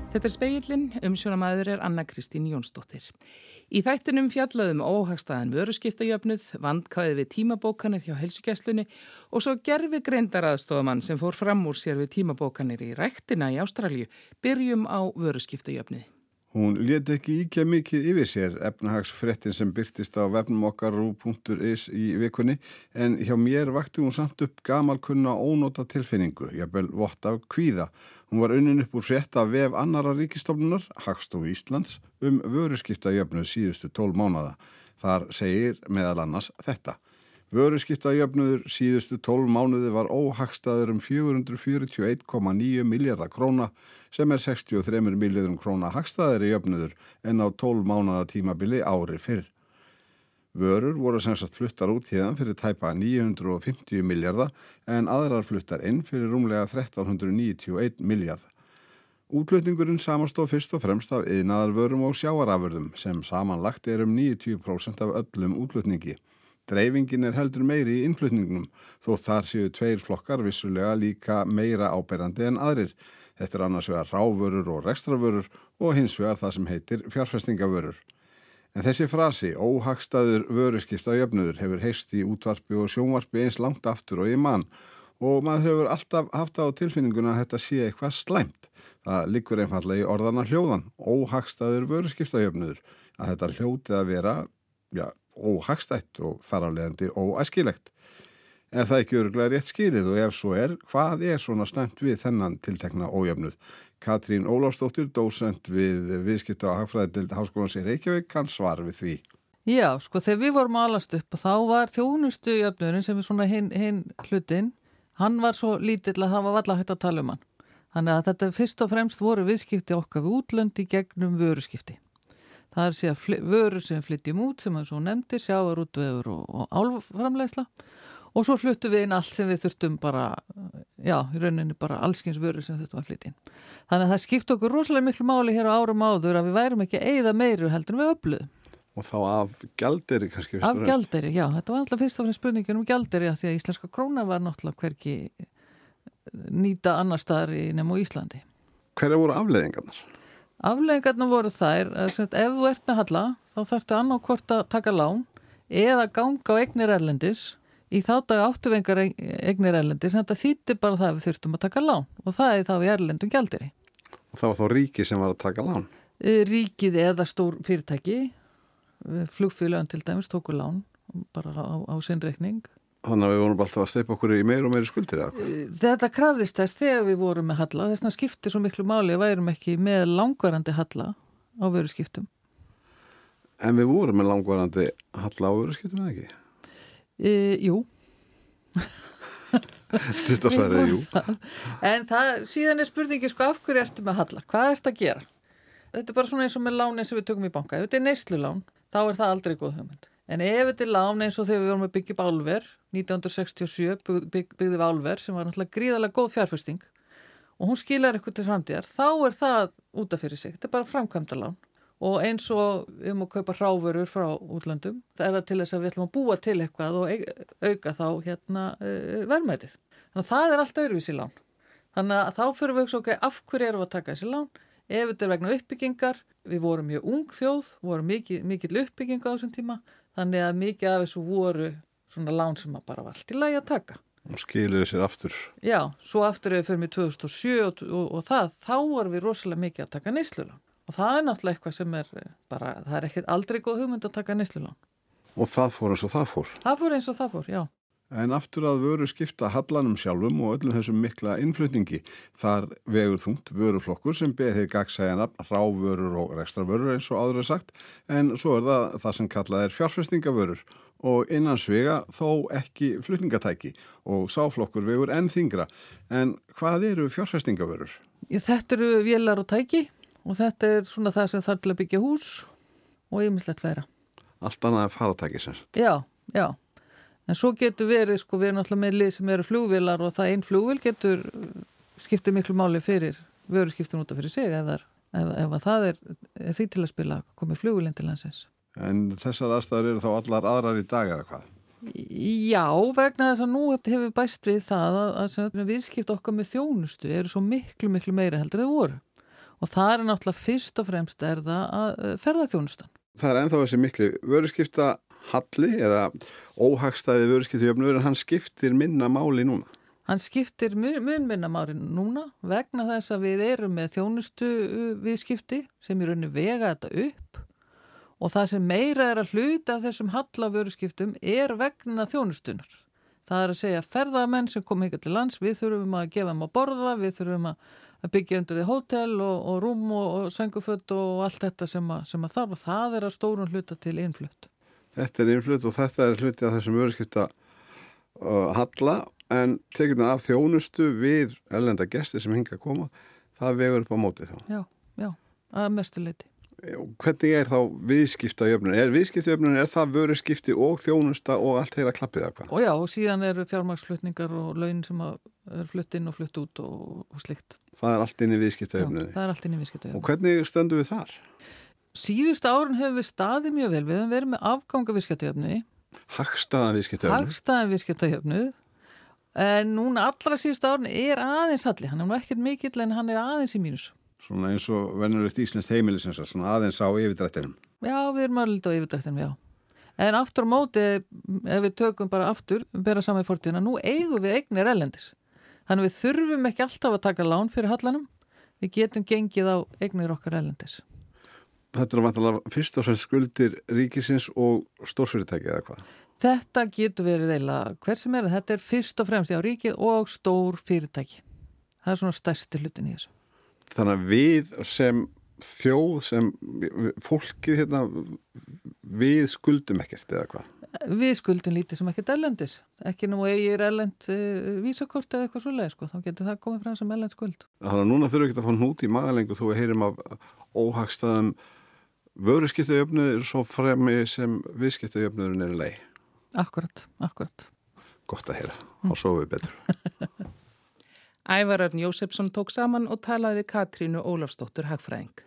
Þetta Spegillinn, umsjónarmaður Anna Kristín Jónsdóttir. Í þættinum fjallaðum óhagstæðan vöruskiptajöfnuð, vandkvæði við tímabókanir hjá heilsugæslunni og svo gervigreindaraðstofamann sem fór fram úr sér við tímabókanir í ræktina í Ástralíu. Byrjum á vöruskiptajöfnuði. Hún lét ekki íkja mikið yfir sér efnahagsfréttin sem birtist á vefnum okkar ru.is í vikunni, en hjá mér vakti hún samt upp gamalkunna ónóta tilfinningu, jafnvel vott af kvíða. Hún var unnin upp úr frétt af vef annarra ríkisstofnunar, Hagstofu Íslands, vöruskiptajöfnuð síðustu 12 mánaða. Þar segir meðal annars þetta. Vöruskiptajöfnuður síðustu 12 mánuði var óhagstæður 441,9 milljarða króna sem 63 milljörðum króna hagstæðari jöfnuður en á 12 mánaða tímabili ári fyrr. Vörur voru sem sagt fluttar út hérðan fyrir tæpa 950 milljarða en aðrar fluttar inn fyrir rúmlega 1391 milljarð. Útflutningurinn samanstoð fyrst og fremst af iðnaðarvörum og sjávarafurðum sem samanlagt 90% af öllum útflutningi. Dreifingin heldur meiri í innflutningnum, þó þar séu 2 flokkar vissulega líka meira áberandi en aðrir. Þetta annars vegar rávörur og rekstravörur og hins vegar það sem heitir fjárfestingavörur. En þessi frasi, óhagstæður vöruskiptajöfnuður, hefur heyrst í útvarpi og sjónvarpi eins langt aftur og í mann og maður hefur alltaf haft á tilfinninguna að þetta sé eitthvað slæmt. Það liggur einfaldlega í orðana hljóðan, óhagstæður vöruskiptajöfnuður, að þetta hljóti að vera, óhagstætt og þar af leiðandi óæskilegt. Er það ekki örugglega rétt skilið og ef svo hvað svona slæmt við þennan tiltekna ójöfnuð? Katrín Ólafsdóttir, dósent við viðskipta- og hagfræðideild Háskólans í Reykjavík, kann svar við því. Já, þegar við vorum alast upp og þá var þjónustujöfnuðurinn sem svona hinn hlutinn, hann var svo lítill að það var varla hægt að tala um hann. Þannig að þetta fyrst og fremst voru viðskipti okkar við útlönd í gegnum vöruskipti. Það er síðan vörur sem flytjum út sem að svo nefndir, sjávarútvegur og álframleiðsla og svo fluttum við inn allt sem við þurftum bara, í rauninni bara allskyns vörur sem þurftum að flytja inn. Þannig að það skipti okkur rosalega miklu máli hér á árum áður að við værum ekki að eyða meiru heldur en við öfluðum. Og þá af gjaldeyri kannski fyrst og fremst? Af gjaldeyri, já. Þetta var náttúrulega fyrst og fremst spurningin gjaldeyri því að íslenska króna var náttúrulega hvergi nýta annar staðar nema á Íslandi. Hverjar voru afleiðingarnar? Afleiðingarnar voru þær að ef þú ert með halla þá þarftu annarkvort að taka lán eða ganga á eignir erlendis. Í þá dag áttu við engar eignir erlendis en þetta þýddi bara það að við þurftum að taka lán og það þá í erlendum gjaldeyri. Og það var þá ríki sem var að taka lán? Ríkið eða stór fyrirtæki, flugfélögin til dæmis tóku lán bara á sinn reikning. Þannig að við vorum alltaf að steypa okkur í meiri og meiri skuldir eða? Þetta krafðist þess þegar við vorum með halla. Þessna skipti svo miklu máli að værum ekki með langvarandi halla á vöruskiptum. En við vorum með langvarandi halla á vöruskiptum eða ekki? Jú. Stuttasværið, jú. En síðan spurningi af hverju ertu með halla? Hvað ertu að gera? Þetta bara svona eins og með lánin sem við tökum í banka. Ef þetta neyslulán, þá það aldrei góð hugmynd. En ef þetta lán eins og þegar við vorum að byggja upp álver, 1967 byggði við álver sem var náttúrulega gríðarlega góð fjárfesting og hún skilar eitthvað til framtíðar, þá það út af fyrir sig. Þetta bara framkvæmdalán og eins og að kaupa hrávörur frá útlöndum, það til þess að við ætlum að búa til eitthvað og auka þá verðmætið. Þannig að það allt öðruvísi lán. Þannig að þá fyrir við hugsa af hverju erum við að taka þessi lán? Ef þetta vegna uppbyggingar, við vorum mjög ung þjóð, vorum mikill uppbygging á þessum tíma. Þannig að mikið af þessu voru svona lán sem bara var allt í lagi að taka. Og skiluðu sér aftur. Já, svo aftur við fyrir 2007 og þá vorum við rosalega mikið að taka neyslulán. Og það náttúrulega eitthvað sem bara, það ekkert aldrei góð hugmynd að taka neyslulán. Og það fór eins og það fór? Það fór eins og það fór, já. En aftur að vöru skipta hallanum sjálfum og öllum þessum mikla innflutningi. Þar vegur þungt vöruflokkur sem ber hið gagnsæja nafn rávörur og rekstravörur eins og áður sagt. En svo það sem kallað fjárfestingavörur og innan svega þó ekki flutningatæki og sáflokkur vegur enn þyngra. En hvað eru fjárfestingavörur? Þetta eru vélar og tæki og þetta svona það sem þarf til að byggja hús og ýmislegt fleira. Allt annað faratæki sem sagt? Já. En svo getur verið, við erum náttúrulega með lið sem eru flugvélar og það einn flugvél getur skiptið miklu máli fyrir vöruskiptin út af fyrir sig ef það því til að spila komið flugvélinn til landsins. En þessar aðstæður eru þá allar aðrar í dag eða hvað? Já, vegna þess að nú hefur bæst við það að viðskipti okkar með þjónustu eru svo miklu meira heldur þau voru. Og það er náttúrulega fyrst og fremst er það að ferðaþjónustan. Það er ennþá þessi mikli vöruskipta halli eða óhagstæði vöruskiptajöfnuður en hann skiptir minna máli núna. Hann skiptir mun minna máli núna vegna þess að við erum með þjónustu viðskipti sem í rauninni vega þetta upp og það sem meira er að hluta af þessum hallavöruskiptum er vegna þjónustunar. Það er að segja ferðamenn sem kom hingað til lands, við þurfum að gefa þeim að borða, við þurfum að byggja undir því hótel og rúm og sænguföt og allt þetta sem að þarf og það er að stórun hluta til innflutt. Þetta er innflutt og þetta er hluti af þessum vöruskipta halla en tekjurnar af þjónustu við erlenda gesti sem hingað koma, það vegur upp á móti þá. Já, að mestu leyti. Hvernig er þá viðskiptajöfnun? Er það vöruskipti og þjónusta og allt heila klappið eða hvað? Og já, og síðan eru fjármagnsflutningar og laun sem er flutt inn og flutt út og slikt. Það er allt inn í viðskiptajöfnunni? Já, það er allt inn í viðskiptajöfnunni. Og hvernig stöndum við þar? Síðustu árin hefur við staðið mjög vel. Við höfum verið með afganga viðskiptajöfnu. Hagstæðan viðskiptajöfnu. En núna allra síðustu árin er aðeins halli. Hann er nú ekkert mikill en hann er aðeins í mínus. Svona eins og venjulegt íslenskt heimili sem sagt, svona aðeins á yfirdrættinum. Já, við erum alveg á yfirdrættinum, já. En aftur á móti, ef við tökum bara aftur, bera saman í fortíðina, nú eigum við eignir erlendis. Þannig við þurfum ekki alltaf að taka lán fyrir hallanum. Við getum gengið á eignir okkar erlendis. Þetta er vantilega fyrst og fremst skuldir ríkisins og stórfyrirtæki eða hvað? Þetta getur verið eiginlega hver sem er. Þetta er fyrst og fremst ríkið og stór fyrirtæki. Það er svona stærsti hlutin í þessu. Þannig að við sem þjóð, sem fólkið hérna, við skuldum ekkert eða hvað? Við skuldum lítið sem ekkert erlendis. Ekki nú eigir erlend vísakort eða eitthvað svoleið, sko. Þá getur það komið fram sem erlend skuld. Þannig að núna þurfum við ekki að fá hnút í magalengu þú heyrim af óhagstæðum vöruskiptajöfnuður svo fremi sem viðskiptajöfnuðurinn er í lagi. Akkurat. Gott að heyra, þá sofum við betur. Ævar Örn Jósefsson tók saman og talaði við Katrínu Ólafsdóttur hagfræðing.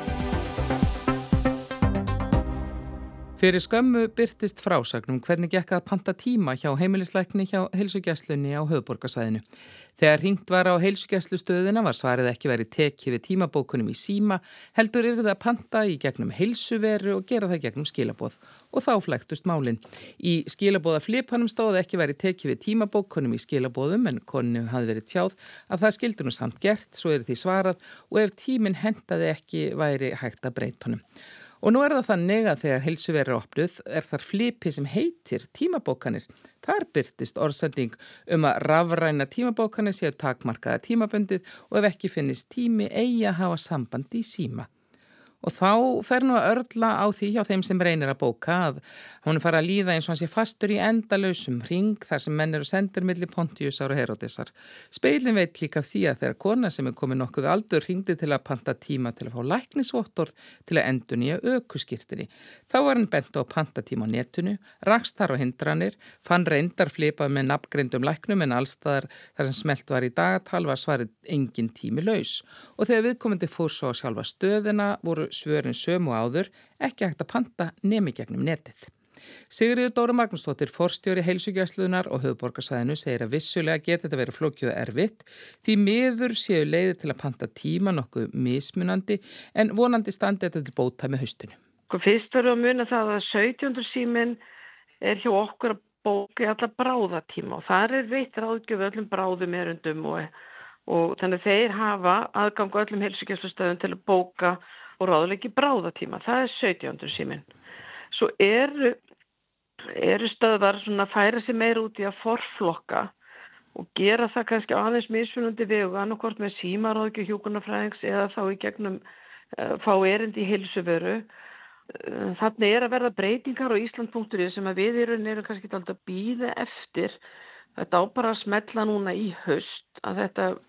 Fyrir skömmu birtist frásögnum hvernig gekk að panta tíma hjá heimilislækni hjá heilsugæslunni á höfuðborgarsvæðinu. Þegar hringt var á heilsugæslustöðina var svarið ekki verið tekið við tímabókunum í síma, heldur yrði að panta í gegnum heilsuveru og gera það gegnum skilaboð. Og þá flæktust málin. Í skilaboðaflipanum stóð ekki verið tekið við tímabókunum í skilaboðum en konu hafði verið tjáð að það skildi nú samt gert, svo er því svarað og ef tíminn hentaði ekki væri hægt að breyta honum. Og nú er það þannig að þegar heilsuveru er opnuð er þar flipi sem heitir tímabókanir. Þar birtist orðsending að rafræna tímabókanir séu takmarkaða tímabundið og ef ekki finnist tími eigi að hafa samband í síma. Og þá fer nú að örla á því hjá þeim sem reynir að bóka að hún fara að líða eins og hann sé fastur í endalausum hring þar sem menn eru sendir milli Pontíusar og Heródesar. Speilin veit líka af því að þegar kona sem er komin nokkuð við aldur hringdi til að panta tíma til að fá læknisvottorð til að endurnýja ökuskírteini. Þá var hann bent á pantatíma á netinu, rakst þar á hindranir, fann reyndar flipað með nafngreindum læknum en allstaðar þar sem smellt var í dagatal var svarið engin tími laus. Og þegar viðkomandi fór svo á sjálfa stöðina voru svörin sömu áður, ekki hægt að panta nemi gegnum netið. Sigríður Dóra Magnúsdóttir, forstjóri heilsugæslunnar og höfuðborgarsvæðinu, segir að vissulega geti þetta verið flókið og erfitt því miður séu leiðir til að panta tíma nokkuð mismunandi en vonandi standi þetta til bóta með haustinu. Fyrst verður að muna það að 17. síminn er hjá okkur að bóka alla bráðatíma og þar er veitt ráðgjöf öllum bráðum erundum og þannig þeir hafa aðgang á öllum heilsugæslustöðum til að bóka og ráðleiki bráðatíma. Það er 17. síminn. Svo eru stöðvar svona að færa sig meira út í að forflokka og gera það kannski aðeins mismunandi vegu annarkvort með símaráðgjöf hjúkrunarfræðings eða þá í gegnum fá erindi í heilsuveru. Þannig er að verða breytingar á Ísland.is sem að við erum kannski alltaf að bíða eftir. Þetta á bara að smetla núna í haust að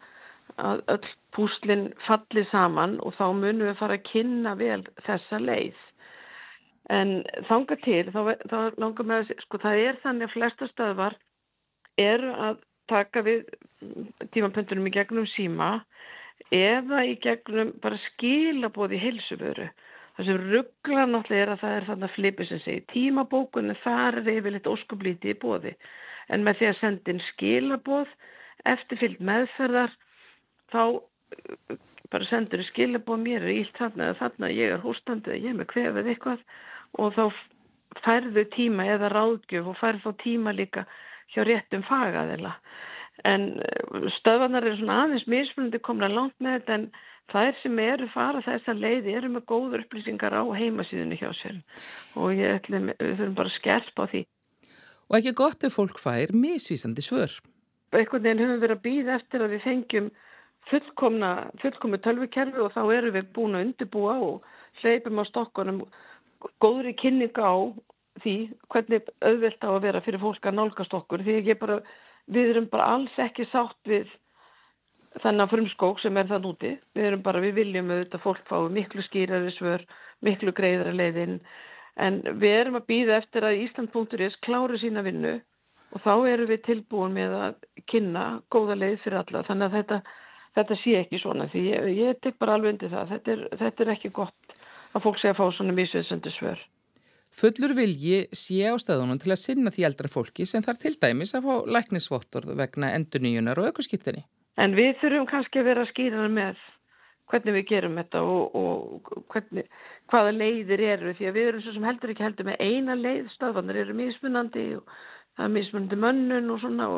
öll púslin falli saman og þá munum við fara að kynna vel þessa leið. En þangað til, þá langar með að, það er þannig að flesta stöðvar eru að taka við tímapöntunum í gegnum síma eða í gegnum bara skilaboð í heilsuvöru. Það sem ruglar náttúrulega er að það er þarna flipið sem segir tímabókun en þar er yfirleitt óskuplítið í boði. En með því að senda inn skilaboð, eftirfylgd meðferðar, þá bara sendur skilaboð mér illt þarna eða þarna, ég hóstandi eða ég með kvef eða eitthvað og þá færðu tíma eða ráðgjöf og færðu þá tíma líka hjá réttum fagaðila. En stöðvarnar eru svona aðeins mismunandi komna langt með þetta en þær sem eru fara þessa leið eru með góður upplýsingar á heimasíðunni hjá sér og við þurfum bara að skerpa á því. Og ekki gott ef fólk fær misvísandi svör. Einhvern veginn höfum við verið að bíða eftir að við fengjum fullkomu tölvukerfi og þá erum við búin að undirbúa og hleypum á stokkunum góðri kynningu á því hvernig auðvelt á að vera fyrir fólk að nálgast okkur því við erum bara alls ekki sátt við þennan frumskók sem þann úti. Við viljum auðvitað fólk fái miklu skýrari svör, miklu greiðari leiðin en við erum að bíða eftir að Ísland.is klári sína vinnu og þá erum við tilbúin með að kynna góða leið fyrir alla. Þannig að þetta sé ekki svona því ég tek bara alveg undir það. Þetta er ekki gott að fólk sé að fá svona misvísandi svör. Fullur vilji sé á stöðunum til að sinna því eldra fólki sem þarf til dæmis að fá læknisvottorð vegna endurnýjunar og ökuskírteini. En við þurfum kannski að vera skýrari með hvernig við gerum þetta og hvaða leiðir eru því að við erum svo sem heldur með eina leið, stöðvarnir eru mismunandi og það er mismunandi mönnun og svona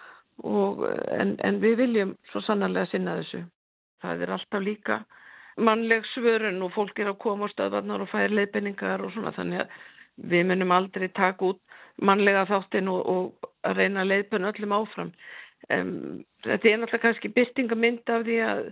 en við viljum svo sannarlega sinna þessu. Það er alltaf líka mannleg svörun og fólk að koma á stöðvarnar og færa leiðbeiningar og svona þannig að við munum aldrei taka út mannlega þáttinn og að reyna að leiðbeina öllum áfram. Þetta er náttúrulega kannski birtingamynd af því að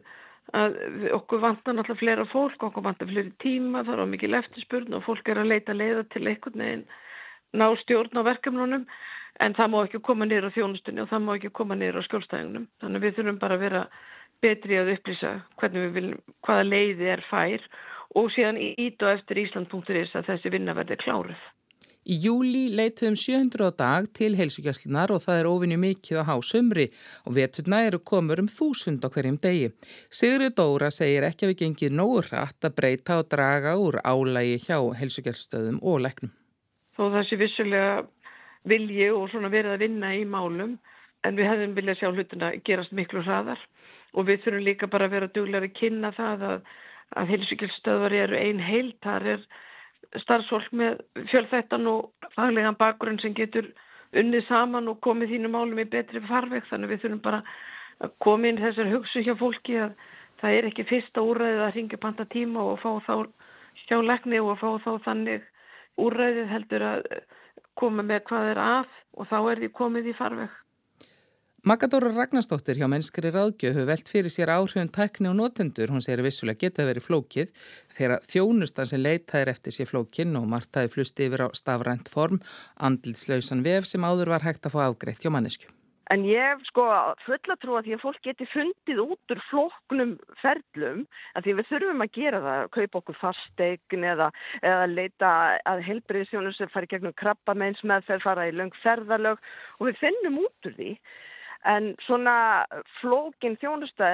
okkur vantar náttúrulega fleira fólk, okkur vantar fleiri tíma, það er mikil eftirspurn og fólk að leita leiða til einhvern veginn ná stjórn á verkefnunum en það má ekki koma niður á þjónustunni og það má ekki koma niður á skjólstæðingnum. Þannig við þurfum bara að vera betri að upplýsa hvernig við viljum, hvaða leiði fær og síðan íta eftir Ísland.is að þessi vinna verði kláruð. Í júlí leituðum 700 á dag til heilsugæslunnar og það er óvenju mikið á hásumri og veturna eru komur 1000 á hverjum degi. Sigríður Dóra segir ekki að við gengið nógu hratt að breyta og draga úr álagi hjá heilsugæslustöðum og læknum. Þó það sé vissulega vilji og svona verið að vinna í málum en við hefðum viljað sjá hlutina gerast miklu hraðar og við þurfum líka bara að vera duglegri að kynna það að heilsugæslustöðvar eru ein heild, þar er starfsfólk með fjölþættan og faglegan bakgrunn sem getur unnið saman og komið þínum málum í betri farveg þannig við þurfum bara að koma inn þessar hugsun hjá fólki að það er ekki fyrsta úrræðið að hringja panta tíma og fá þá hjá lækni og fá þá þannig úrræðið heldur að koma með hvað er að og þá er því komið í farveg. Magadóra Ragnarsdóttir hjá Mennskri ráðgjöf hefur velt fyrir sér áhrifum tækni og notendur. Hún segir vissulega geta verið flókið þegar þjónustan sem leitaðir eftir sér flókin og margt hafi flust yfir á stafrænt form, andlitslausan vef sem áður var hægt að fá afgreitt hjá manneskju. En ég fulla trú að því að fólk geti fundið út úr flóknum ferlum að því við þurfum að gera það, kaupa okkur fasteign eða leita að heilbrigðisþjónustu fara í gegnum krabbameinsmeðferð, fara í löng ferðalög og við finnum út úr því. En svona flókin þjónusta,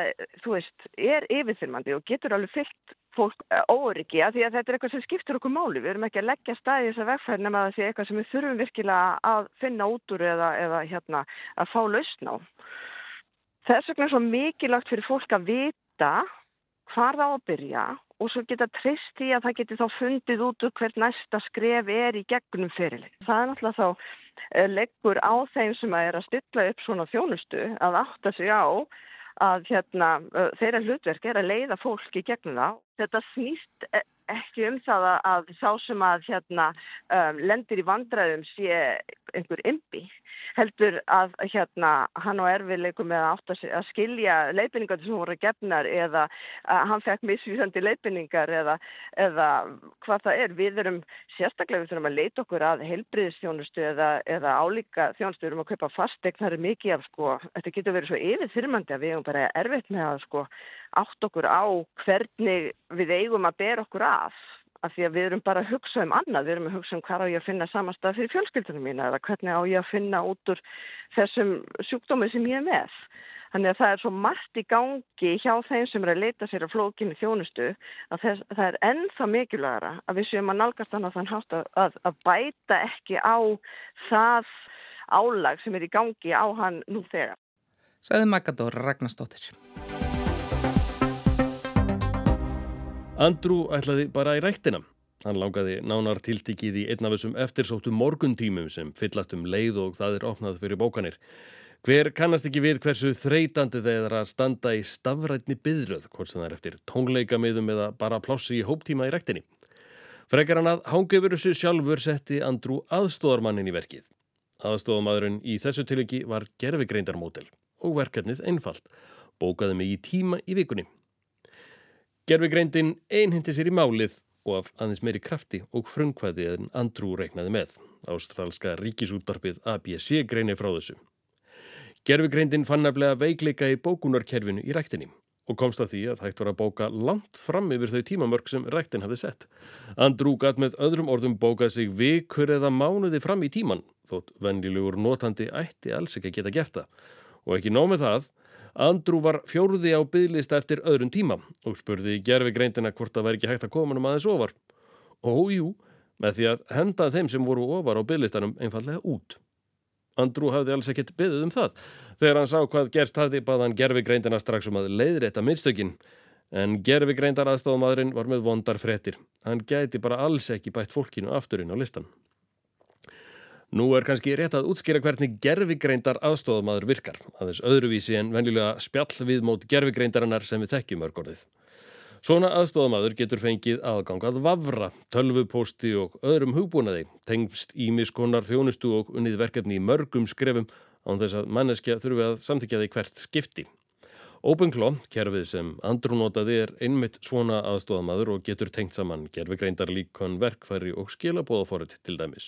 er yfirþyrmandi og getur alveg fyllt fólk óöryggi af því að þetta er eitthvað sem skiptir okkur máli. Við erum ekki að leggja stað í þessa vegferð nema að það sé eitthvað sem við þurfum virkilega að finna út úr eða að fá lausn á. Þess vegna er svo mikilvægt fyrir fólk að vita hvar það á að byrja og svo geta treyst í að það geti þá fundið út úr hvert næsta skref er í gegnum ferilinn. Það er náttúrulega þá leggur á þeim sem er að stilla upp svona þjónustu að átta sig á að þeirra hlutverk er að leiða fólk í gegnum það. Þetta snýst ekki það að sá sem að lendir í vandræðum sé einhver imbi, heldur að hann á erfiðleikum með að skilja leiðbeiningar sem voru gefnar eða hann fekk misvísandi leiðbeiningar eða hvað það er. Við þurfum að leita okkur að heilbrigðisþjónustu eða álíka þjónustu. Við erum að kaupa fasteign, það er mikið af þetta getur verið svo yfirþyrmandi að við eigum bara erfitt með að átt okkur á hvernig við eigum að bera okkur af því að við erum bara að hugsa annað, við erum að hugsa hvað á ég að finna samastað fyrir fjölskyldunum mína eða hvernig á ég að finna út úr þessum sjúkdómi sem ég er með. Þannig að það er svo margt í gangi hjá þeim sem er að leita sér að flókinni þjónustu að það er ennþá mikilvægara að við séum að nálgast þann hátt að bæta ekki á það álag sem er í gangi á hann nú þegar. Sagði Magadóra Ragnarsdóttir. Andrew ætlaði bara í ræktina. Hann langaði nánar tiltekið í einn af þessum eftirsóttu morguntímum sem fyllast leið og það opnað fyrir bókanir. Hver kannast ekki við hversu þreytandi það að standa í stafrænni biðröð, hvort sem það eftir tónleikamiðum eða bara plássi í hóptíma í ræktinni. Frekar hann að hanga yfir þessu sjálfur setti Andrew aðstoðarmannin í verkið. Aðstoðarmaðurinn í þessu tilviki var gervigreindarmódel og verkefnið einfalt. Bókaði mig í tíma í vikunni. Gervigreindin einheimti sér í málið og af aðeins meiri krafti og frumkvæði en Andrew reiknaði með. Ástralska ríkisútvarpið ABC greinir frá þessu. Gervigreindin fann nefnilega veikleika í bókunarkerfinu í ræktinni og komst að því að hægt var að bóka langt fram yfir þau tímamörk sem ræktin hafði sett. Andrew gat með öðrum orðum bókað sig vikur eða mánuði fram í tíman, þótt venjulegur notandi ætti alls ekki að geta gert það. Og ekki nóg með það, Andrew var 4. á biðlista eftir öðrum tíma og spurði gervigreindina hvort það væri ekki hægt að koma aðeins ofar. Jú, með því að henda þeim sem voru ofar á biðlistanum einfallega út. Andrew hafði alls ekkert beðið það. Þegar hann sá hvað gerst hafði bað hann gervigreindina strax að leiðrétta mistökin. En gervigreindaraðstoðarmaðurinn var með vondar fréttir. Hann gæti bara alls ekki bætt fólkinu aftur inn á listan. Nú kannski rétt að útskýra hvernig gervigreindaraðstoðarmaður virkar. Aðeins öðruvísi en venjulega spjallviðmót gervigreindarinnar sem við þekkjum orðið. Svona aðstoðarmaður getur fengið aðgang að vafra, tölvupósti og öðrum hugbúnaði, tengst ýmis konar þjónustu og unnið verkefni í mörgum skrefum án þess að manneskja þurfi að samþykkja því hvert skipti. OpenClaw, kerfið sem Andrew notaði, einmitt svona aðstoðarmaður og getur tengt saman gervigreindarlíkön, verkfæri og skilaboðaforrit til dæmis.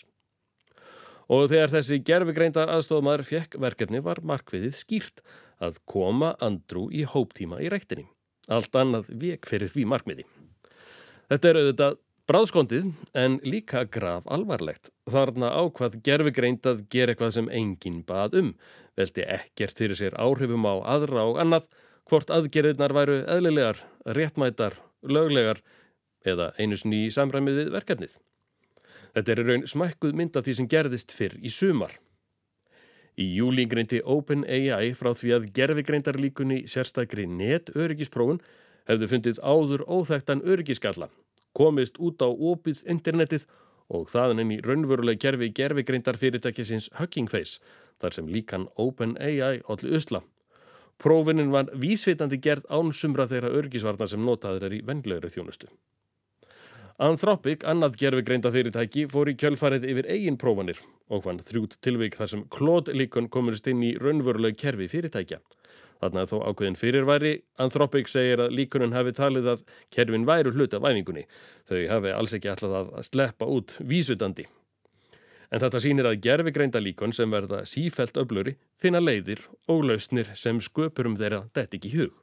Og þegar þessi gervigreindaraaðstoðarmaður fékk verkefni var markmiðið skýrt að koma Andrew í hóptíma í ræktinni. Allt annað vék fyrir því markmiði. Þetta auðvitað bráðskondið en líka graf alvarlegt. Þarna ákvað gervigreind að gera eitthvað sem enginn bað velti ekkert fyrir sér áhrifum á aðra og annað, hvort aðgerðirnar væru eðlilegar, réttmætar, löglegar eða einu sinni í samræmið við verkefnið. Þetta í raun smækkuð mynd af því sem gerðist fyrr í sumar. Í júlí greindi OpenAI frá því að gervigreindarlíkunni sérstakri netöryggisprófun hefðu fundið áður óþekktan öryggisgalla, komist út á opið internetið og þaðan inn í raunveruleg kerfi gervigreindarfyrirtækisins Hugging Face, þar sem líkan OpenAI olli usla. Prófunin var vísvitandi gerð án sumra þeirra öryggisvarna sem notaðir í venjulegri þjónustu. Anthropic, annað gervigreindarfyrirtæki, fór í kjölfarið yfir eigin prófanir og fann 3 tilvik þar sem Claude-líkön komust inn í raunveruleg kerfi fyrirtækja. Þarna þó ákveðin fyrirværi. Anthropic segir að líkönin hafi talið að kerfin væru hluti af æfingunni. Þau hafi alls ekki ætlað að sleppa út vísvitandi. En þetta sýnir að gervigreindarlíkön sem verða sífellt öflugri finna leiðir og lausnir sem sköpurum þeirra detti ekki í hug.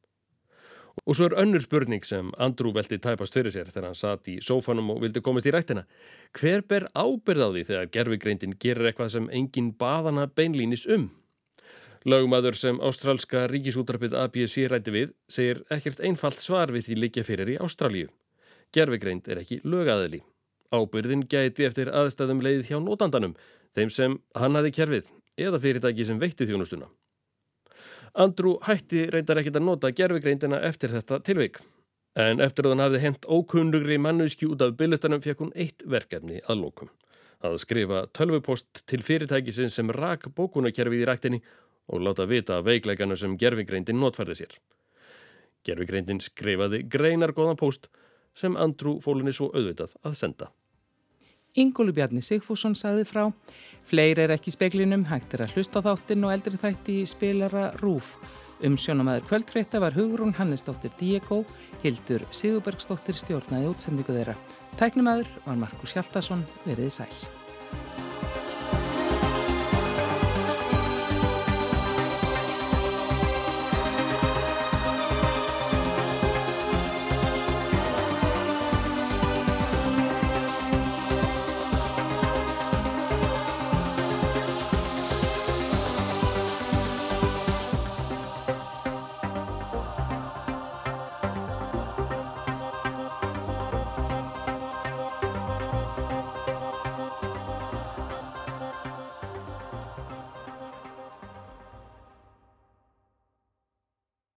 Og svo önnur spurning sem Andrew velti tæpast fyrir sér þegar hann sat í sófanum og vildi komast í ræktina. Hver ber ábyrgð á því þegar gervigreindin gerir eitthvað sem enginn bað hana beinlínis Lögmaður sem ástralska ríkisútvarpið ABC ræddi við segir ekkert einfalt svar við því liggja fyrir í Ástralíu. Gervigreind ekki lögaðili. Ábyrgðin gæti eftir aðstæðum leið hjá notandanum, þeim sem hannaði kerfið eða fyrirtæki sem veitti þjónustuna. Andrew hætti reyndar ekkert að nota gervigreindina eftir þetta tilvik. En eftir að hann hafði hent ókunnugri manneskju út af biðlistanum fékk hún eitt verkefni að lokum. Að skrifa tölvupóst til fyrirtækisins sem rak bókunarkerfið í ræktinni og láta vita veikleikana sem gervigreindin notfærði sér. Gervigreindin skrifaði greinargóðan póst sem Andrew fól henni svo auðvitað að senda. Ingólfur Bjarni Sigfússon sagði frá. Fleiri ekki í speglinum, hægt að hlusta á þáttinn og eldri þætti í spilara RÚV. Umsjónamaður kvöldfrétta var Hugrún Hannesdóttir Diego, Hildur Sigurbergsdóttir stjórnaði útsendingu þeirra. Tæknimaður var Markus Hjaltason, veriði sæl.